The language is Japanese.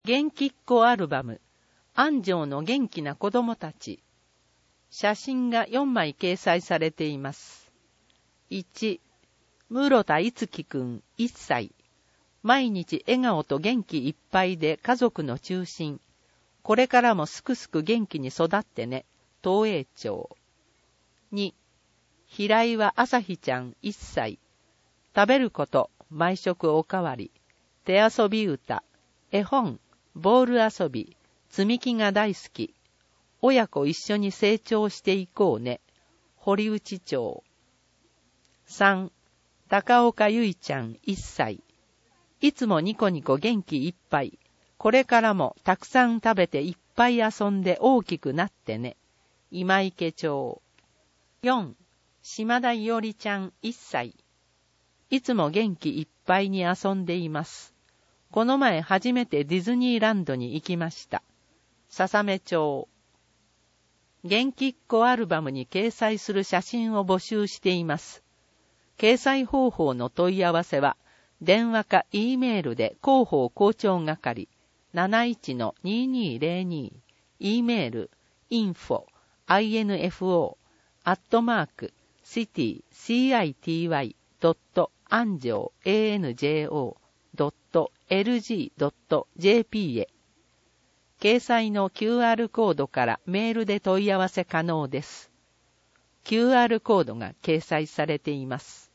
元気っ子アルバム、安城の元気な子供たち。写真が4枚掲載されています。1、室田いつきくん1歳。毎日笑顔と元気いっぱいで家族の中心。これからもすくすく元気に育ってね。東栄町。2、平岩あさひちゃん1歳。食べること、毎食おかわり。手遊び歌、絵本、ボール遊び、積み木が大好き。親子一緒に成長していこうね。堀内町。3、高岡ゆいちゃん1歳。いつもニコニコ元気いっぱい。これからもたくさん食べていっぱい遊んで大きくなってね。今池町。4、島田いおりちゃん1歳。いつも元気いっぱいに遊んでいます。この前初めてディズニーランドに行きました。笹目町。元気っ子アルバムに掲載する写真を募集しています。掲載方法の問い合わせは、電話か E メールで広報校長係 71-2202、E メール info@city.anjo.lg.jp へ。掲載の QR コードからメールで問い合わせ可能です。QR コードが掲載されています。